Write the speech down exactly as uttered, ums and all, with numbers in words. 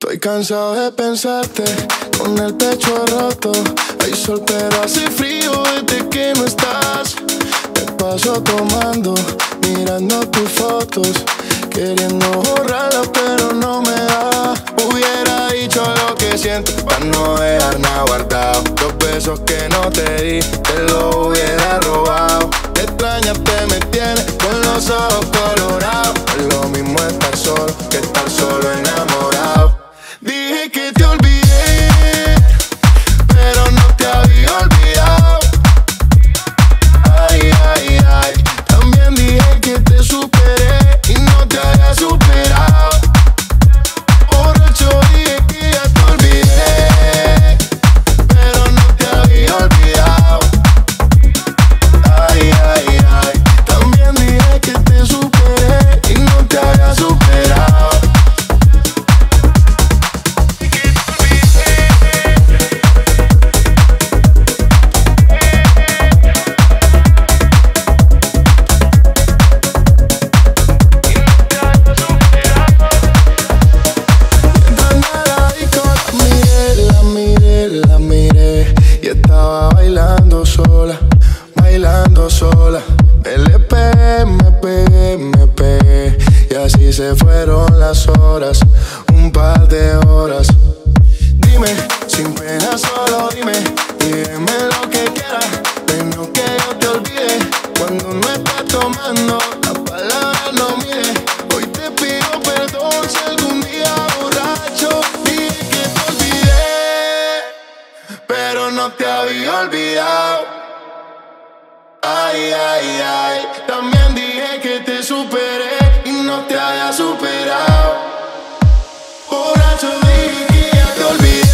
Estoy cansado de pensarte con el pecho roto. Hay sol pero hace frío desde que no estás. Me paso tomando, mirando tus fotos, queriendo borrarlas pero no me da. Hubiera dicho lo que siento para no dejar nada guardado. Los besos que no te di, te los hubiera robado. Extrañarte me tiene con los ojos colorados. Es lo mismo estar solo que estar solo enamorado. Dije que te olvidé, pero no te había olvidado. Ay, ay, ay. También dije que te superé y no te había superado. Borracho dije que ya te olvidé, pero no te había olvidado. Ay, ay, ay. También dije que te superé y no te había superado. Bailando sola, me le pegué, me pegué, me pegué. Y así se fueron las horas, un par de horas. Dime, sin pena solo dime, y dime lo que quieras, menos que yo te olvide. Cuando no estás tomando, las palabras no mires. Hoy te pido perdón si algún día borracho dije que te olvidé, pero no te había olvidado. Ay, ay, ay. También dije que te superé y no te había superado. Borracho dije que ya te olvidé.